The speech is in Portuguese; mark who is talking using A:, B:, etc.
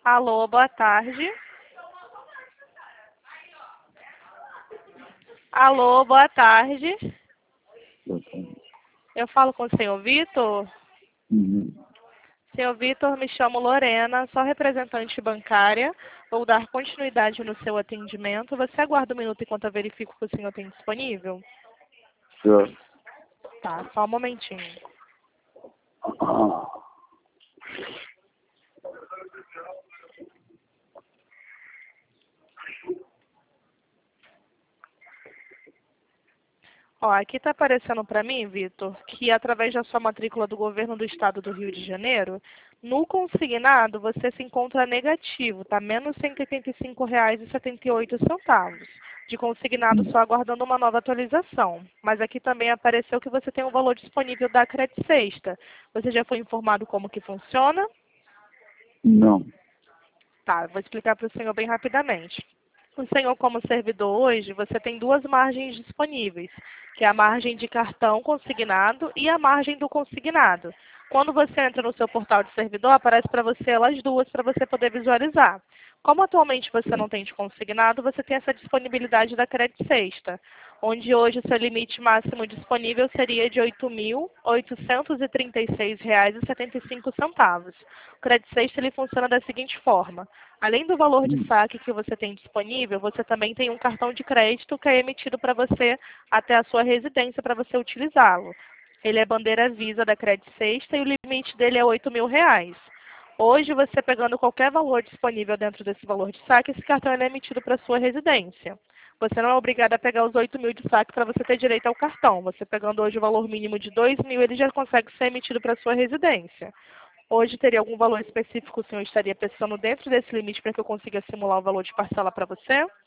A: Alô, boa tarde. Alô, boa tarde. Eu falo com o senhor Vitor?
B: Uhum.
A: Senhor Vitor, me chamo Lorena, sou representante bancária. Vou dar continuidade no seu atendimento. Você aguarda um minuto enquanto eu verifico que o senhor tem disponível?
B: Certo.
A: Tá, só um momentinho. Ó, aqui está aparecendo para mim, Vitor, que através da sua matrícula do governo do estado do Rio de Janeiro, no consignado você se encontra negativo, tá? Menos R$ 185,78. De consignado só aguardando uma nova atualização. Mas aqui também apareceu que você tem um valor disponível da Credit Sexta. Você já foi informado como que funciona?
B: Não.
A: Tá, vou explicar para o senhor bem rapidamente. O senhor, como servidor hoje, você tem duas margens disponíveis, que é a margem de cartão consignado e a margem do consignado. Quando você entra no seu portal de servidor, aparece para você elas duas para você poder visualizar. Como atualmente você não tem de consignado, você tem essa disponibilidade da Credit Sexta, onde hoje o seu limite máximo disponível seria de R$ 8.836,75. O Credit Sexta ele funciona da seguinte forma. Além do valor de saque que você tem disponível, você também tem um cartão de crédito que é emitido para você até a sua residência para você utilizá-lo. Ele é bandeira Visa da Credit Sexta e o limite dele é R$ 8.000. Hoje, você pegando qualquer valor disponível dentro desse valor de saque, esse cartão ele é emitido para a sua residência. Você não é obrigado a pegar os 8.000 de saque para você ter direito ao cartão. Você pegando hoje o valor mínimo de 2.000, ele já consegue ser emitido para a sua residência. Hoje teria algum valor específico que o senhor estaria precisando dentro desse limite para que eu consiga simular o valor de parcela para você?